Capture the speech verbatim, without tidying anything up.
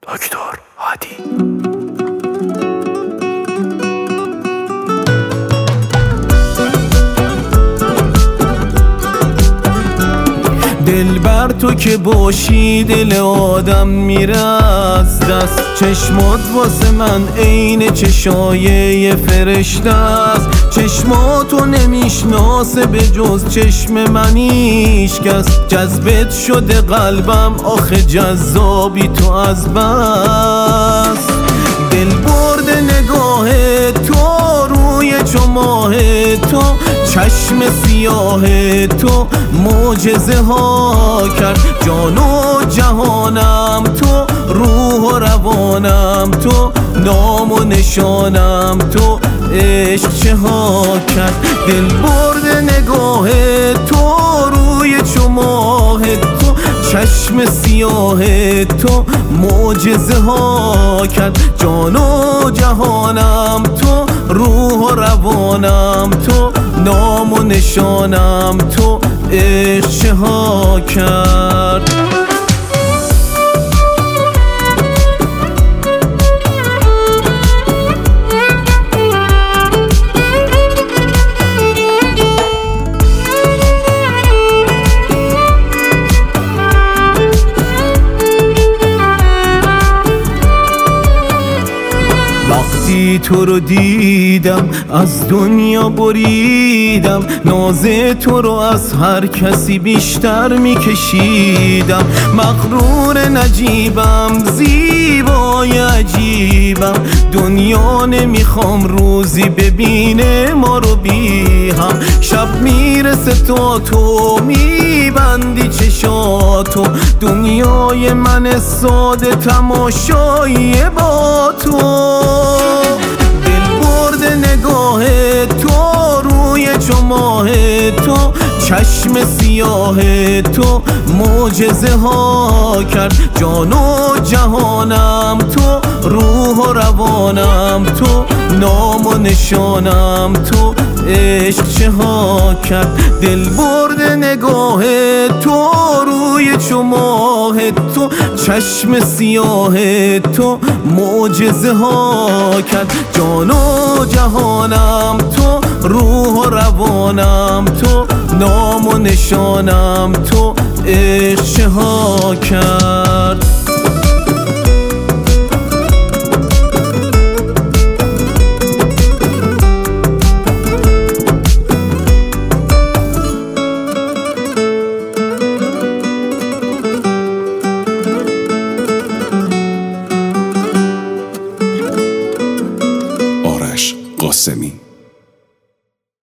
دکتر هادی. دل بر تو که باشی دل آدم میره از دست. چشمات واسه من عین چشای فرشته است. چشماتو نمیشناسه به جز چشم من هیچ کس. جذبت شده قلبم آخه جذابی تو از بس. دل برده نگاه تو روی چماه تو. چشم سیاه تو معجزه ها کرد. جان و جهانم تو، روح و روانم تو، نام و نشانم تو. عشق چه ها کرد. دل برده نگاه تو روی چماه تو. چشم سیاه تو معجزه ها کرد. جان و جهانم تو، روح و روانم تو، نام و نشانم تو. عشق چه ها کرد. وقتی تو رو دیدم از دنیا بریدم. ناز تو رو از هر کسی بیشتر میکشیدم. مغرور نجیبم، زیبای عجیبم. دنیا نمیخوام روزی ببینه ما رو بی هم. شب میرسه تا تو میبندی چشاتو. دنیای من ساده تماشایی با تو. دل برده نگاه تو روی چماه تو. چشم سیاه تو معجزه ها کرد. جان و جهانم تو، روح و روانم تو، نام و نشانم تو. عشق چه ها کرد. دل برده نگاه تو روی چماه تو. چشم سیاه تو معجزه ها کرد. جان و جهانم تو، روح و روانم تو، نام و نشانم تو. عشق چه ها کرد. آرش قاسمی.